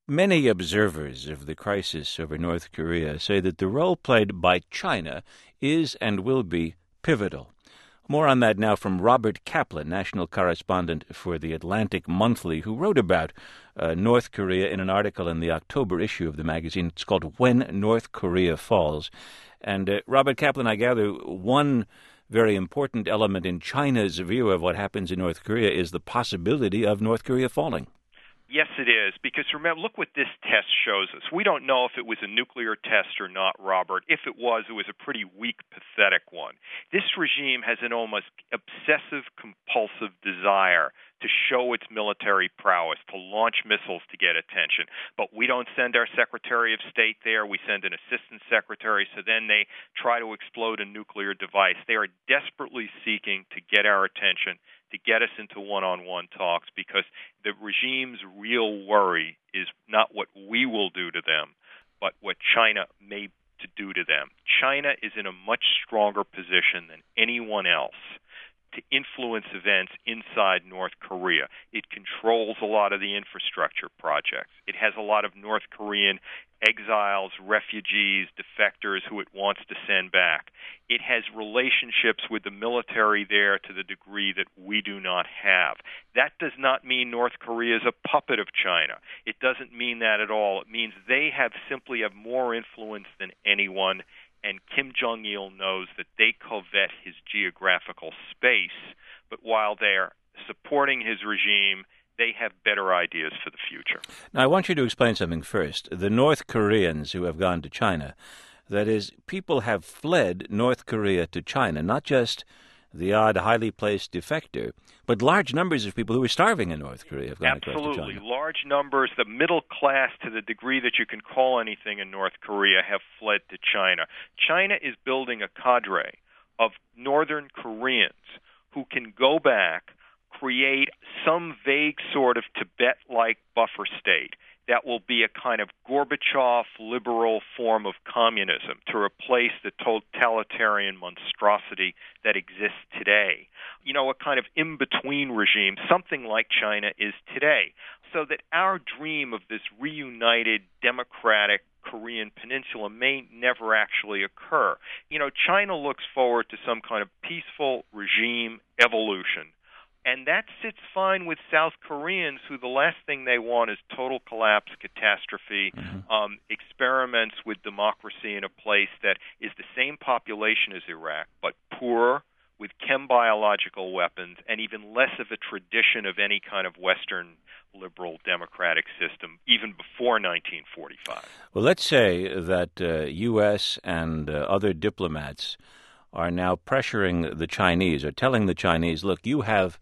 Many observers of the crisis over North Korea say that the role played by China is and will be pivotal. More on that now from Robert Kaplan, national correspondent for The Atlantic Monthly, who wrote about North Korea in an article in the October issue of the magazine. It's called When North Korea Falls. And Robert Kaplan, I gather, one very important element in China's view of what happens in North Korea is the possibility of North Korea falling. Yes, it is, because remember, look what this test shows us. We don't know if it was a nuclear test or not, Robert. If it was a pretty weak, pathetic one. This regime has an almost obsessive-compulsive desire to show its military prowess, to launch missiles to get attention. But we don't send our Secretary of State there. We send an assistant secretary, so then they try to explode a nuclear device. They are desperately seeking to get our attention, to get us into one-on-one talks, because the regime's real worry is not what we will do to them, but what China may to do to them. China is in a much stronger position than anyone else to influence events inside North Korea. It controls a lot of the infrastructure projects. It has a lot of North Korean exiles, refugees, defectors who it wants to send back. It has relationships with the military there to the degree that we do not have. That does not mean North Korea is a puppet of China. It doesn't mean that at all. It means they simply have more influence than anyone, and Kim Jong-il knows that they covet his geographical space, but while they're supporting his regime, they have better ideas for the future. Now, I want you to explain something first. The North Koreans who have gone to China, that is, people have fled North Korea to China, not just the odd highly placed defector, but large numbers of people who are starving in North Korea have gone across to China. Absolutely. Large numbers, the middle class to the degree that you can call anything in North Korea, have fled to China. China is building a cadre of Northern Koreans who can go back, create some vague sort of Tibet-like buffer state that will be a kind of Gorbachev liberal form of communism to replace the totalitarian monstrosity that exists today. You know, a kind of in-between regime, something like China is today. So that our dream of this reunited democratic Korean peninsula may never actually occur. You know, China looks forward to some kind of peaceful regime evolution. And that sits fine with South Koreans, who the last thing they want is total collapse, catastrophe, experiments with democracy in a place that is the same population as Iraq, but poorer, with chem-biological weapons, and even less of a tradition of any kind of Western liberal democratic system, even before 1945. Well, let's say that U.S. and other diplomats are now pressuring the Chinese, or telling the Chinese, look, you have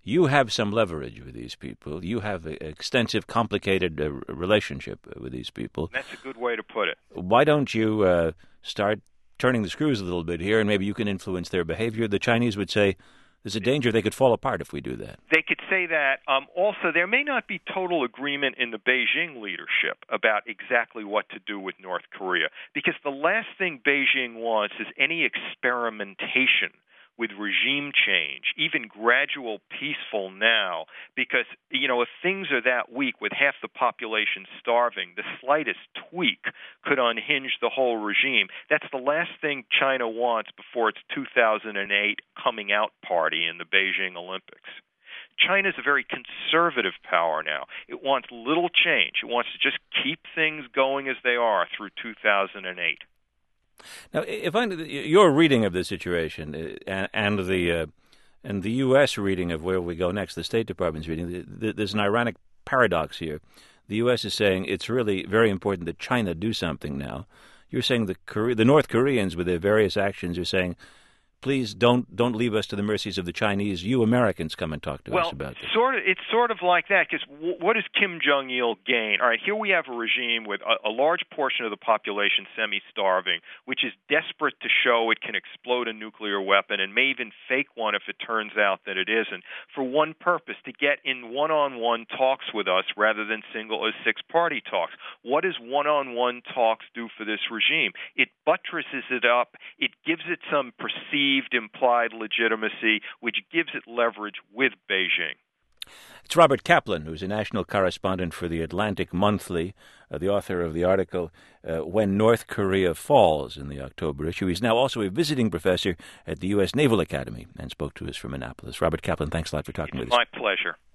some leverage with these people. You have an extensive, complicated relationship with these people. That's a good way to put it. Why don't you start turning the screws a little bit here, and maybe you can influence their behavior? The Chinese would say, there's a danger they could fall apart if we do that. They could say that. Also, there may not be total agreement in the Beijing leadership about exactly what to do with North Korea, because the last thing Beijing wants is any experimentation with regime change, even gradual, peaceful now, because, you know, if things are that weak with half the population starving, the slightest tweak could unhinge the whole regime. That's the last thing China wants before its 2008 coming out party in the Beijing Olympics. China is a very conservative power now. It wants little change. It wants to just keep things going as they are through 2008. Now, your reading of the situation and the U.S. reading of where we go next, the State Department's reading, there's an ironic paradox here. The U.S. is saying it's really very important that China do something now. You're saying the North Koreans, with their various actions, are saying, please don't leave us to the mercies of the Chinese. You Americans come and talk to us about this. It's sort of like that, because what does Kim Jong-il gain? All right, here we have a regime with a large portion of the population semi-starving, which is desperate to show it can explode a nuclear weapon and may even fake one if it turns out that it isn't, for one purpose, to get in one-on-one talks with us rather than single or six-party talks. What does one-on-one talks do for this regime? It buttresses it up. It gives it some perceived implied legitimacy, which gives it leverage with Beijing. It's Robert Kaplan, who's a national correspondent for the Atlantic Monthly, the author of the article, When North Korea Falls, in the October issue. He's now also a visiting professor at the U.S. Naval Academy and spoke to us from Annapolis. Robert Kaplan, thanks a lot for talking with us. My pleasure.